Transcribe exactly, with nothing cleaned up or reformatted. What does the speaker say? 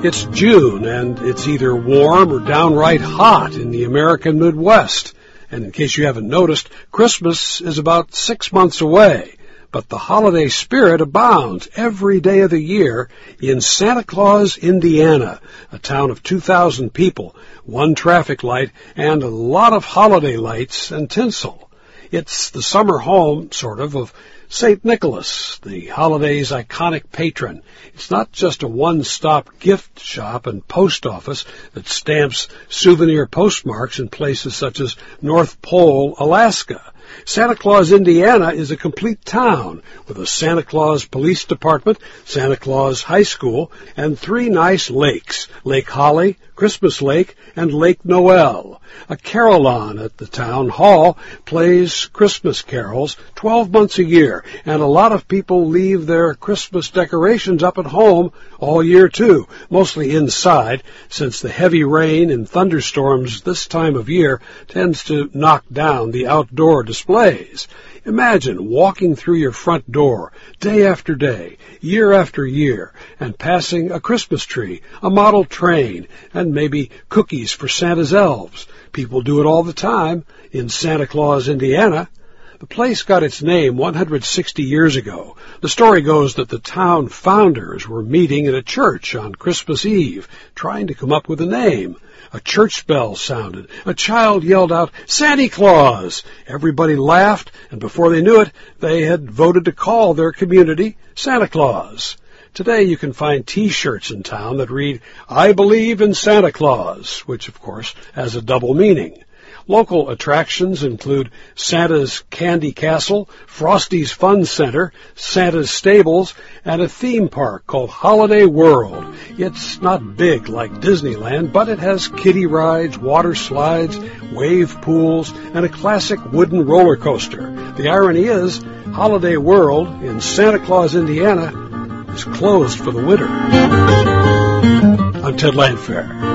It's June, and it's either warm or downright hot in the American Midwest. And in case you haven't noticed, Christmas is about six months away. But the holiday spirit abounds every day of the year in Santa Claus, Indiana, a town of two thousand people, one traffic light, and a lot of holiday lights and tinsel. It's the summer home, sort of, of Saint Nicholas, the holiday's iconic patron. It's not just a one-stop gift shop and post office that stamps souvenir postmarks in places such as North Pole, Alaska. Santa Claus, Indiana is a complete town with a Santa Claus Police Department, Santa Claus High School, and three nice lakes, Lake Holly, Christmas Lake, and Lake Noel. A carillon at the town hall plays Christmas carols twelve months a year, and a lot of people leave their Christmas decorations up at home all year too, mostly inside, since the heavy rain and thunderstorms this time of year tends to knock down the outdoor displays. Imagine walking through your front door day after day, year after year, and passing a Christmas tree, a model train, and maybe cookies for Santa's elves. People do it all the time in Santa Claus, Indiana. The place got its name one hundred sixty years ago. The story goes that the town founders were meeting at a church on Christmas Eve, trying to come up with a name. A church bell sounded. A child yelled out, "Santa Claus!" Everybody laughed, and before they knew it, they had voted to call their community Santa Claus. Today you can find T-shirts in town that read, "I believe in Santa Claus," which, of course, has a double meaning. Local attractions include Santa's Candy Castle, Frosty's Fun Center, Santa's Stables, and a theme park called Holiday World. It's not big like Disneyland, but it has kiddie rides, water slides, wave pools, and a classic wooden roller coaster. The irony is, Holiday World in Santa Claus, Indiana, is closed for the winter. I'm Ted Landfair.